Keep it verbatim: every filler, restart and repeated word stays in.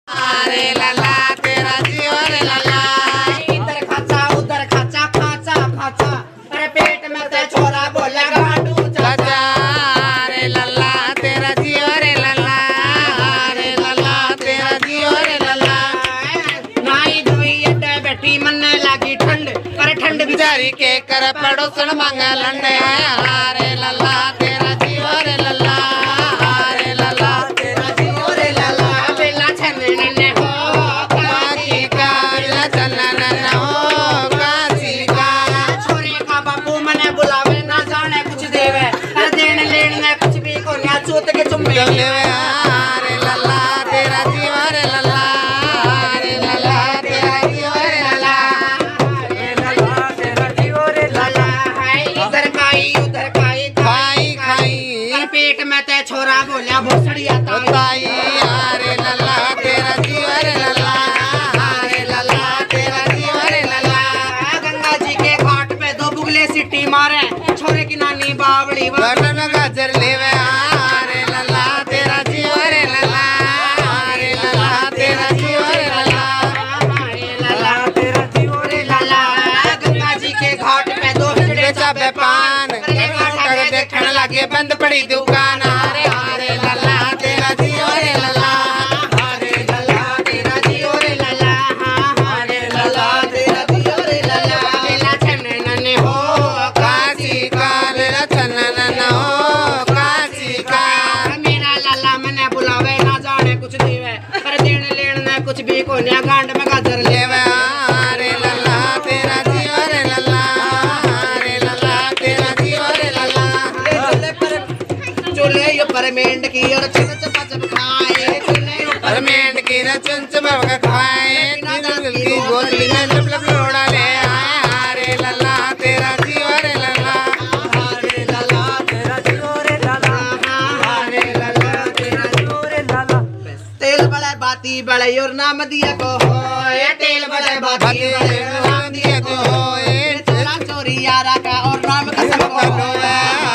अरे लला तेरा जी अरे लला, इधर खाचा उधर खाचा खाचा खाचा, अरे पेट में ते छोरा बोले गाडू चाचा। अरे लला तेरा जी अरे लला, अरे लला तेरा जी अरे लला। नाई धोई अड्डे बैठी मन्ने लागी ठंड, अरे ठंड बिचारी के कर पड़ोसन मांगे लंडे। अरे लला तेरा जी अरे लला, अरे लला तेरा जी अरे लला। बेला छने नन्हे हो काची का बेला छने नन्हे हो काची का। छोरे का बापू मने बुलावे ना जाने कुछ देवे, अरे देन लेन ने कुछ भी को ना चोत के चुम्मे लेवे। अरे लला तेरा जी अरे लला, अरे लला तेरा जी अरे लला, अरे लला तेरा जी अरे लला। इधर खाई उधर खाई खाई खाई अरे पेट में ते छोरा बोलिया भोसड़ी आता ताई। अरे लला तेरा जी अरे लला, अरे लला तेरा जी अरे लला। गंगा जी के घाट पे दो बुगले सिटी मारे, छोरे की नानी बावड़ी गर्दन गाजर लेवे। अरे लला तेरा जी अरे लला, अरे लला तेरा जी अरे लला, अरे लला तेरा जी अरे लला। गंगा जी के घाट पे दो हिजड़े चाबे पान काउंटर देखने लगे बंद पड़ी दुकान। अरे अरे लला तेरा जी अरे लला, अरे लला तेरा जी अरे लला, अरे लला तेरा जी अरे लला। बेला छने नन्हे हो काची का बेला छने नन्हे हो काची का। मेरा लाला मने बुलावे ना जाने कुछ देवे, पर देन लेन ने कुछ भी को ना गांड में गाजर लेवे। लेवे। अरे लला तेरा जी अरे लला, अरे लला तेरा जी अरे लला। चूल्हे पर चूल्हे ये पर मेंढ की और छिन चपा चप खाए, चूल्हे ऊपर और मेंढ की न चुंच बवका खाए, की गोदली में लब लब लोड़ा ले आए। अरे लला तेरा जी अरे लला, अरे लला तेरा जी अरे लला, अरे लला तेरा जी अरे लला। तेल बड़े बाती बड़े और नाम दिया को हो, ये तेल बड़े बाती बड़े और नाम दिया को हो, ये चोरा चोरी यारा का और नाम कसम को हो।